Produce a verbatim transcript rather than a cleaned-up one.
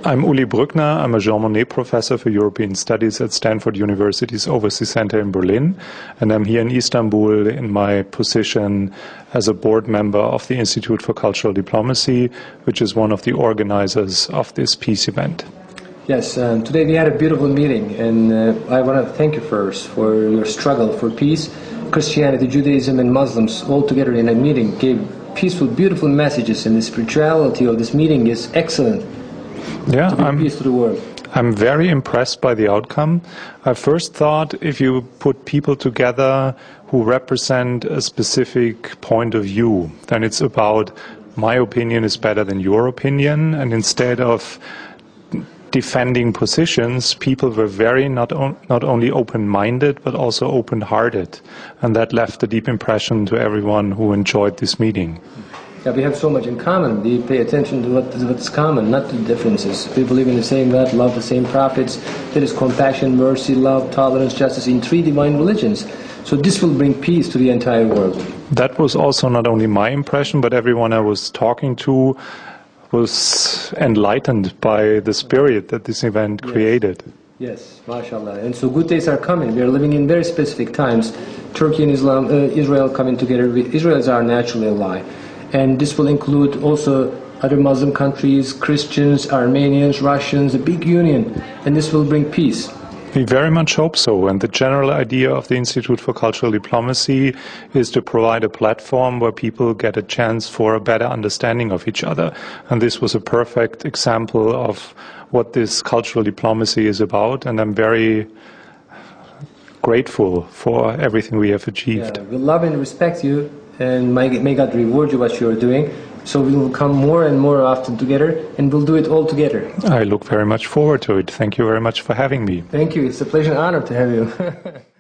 I'm Uli Brückner. I'm a Jean Monnet Professor for European Studies at Stanford University's Overseas Center in Berlin, and I'm here in Istanbul in my position as a board member of the Institute for Cultural Diplomacy, which is one of the organizers of this peace event. Yes, um, today we had a beautiful meeting, and uh, I want to thank you first for your struggle for peace. Christianity, Judaism, and Muslims all together in a meeting gave peaceful, beautiful messages, and the spirituality of this meeting is excellent. Yeah, to bring I'm, peace to the world. I'm very impressed by the outcome. I first thought if you put people together who represent a specific point of view, then it's about my opinion is better than your opinion, and instead of defending positions, people were very not, on, not only open-minded but also open-hearted, and that left a deep impression to everyone who enjoyed this meeting. Yeah, we have so much in common. We pay attention to what, what's common, not to differences. We believe in the same God, love the same prophets. There is compassion, mercy, love, tolerance, justice in three divine religions. So this will bring peace to the entire world. That was also not only my impression, but everyone I was talking to was enlightened by the spirit that this event yes. created. Yes, mashallah. And so good days are coming. We are living in very specific times. Turkey and Islam, uh, Israel coming together. Israel is our natural ally. And this will include also other Muslim countries, Christians, Armenians, Russians, a big union. And this will bring peace. We very much hope so. And the general idea of the Institute for Cultural Diplomacy is to provide a platform where people get a chance for a better understanding of each other. And this was a perfect example of what this cultural diplomacy is about. And I'm very grateful for everything we have achieved. Yeah, we love and respect you. And may, may God reward you what you are doing. So we will come more and more often together, and we'll do it all together. I look very much forward to it. Thank you very much for having me. Thank you. It's a pleasure and honor to have you.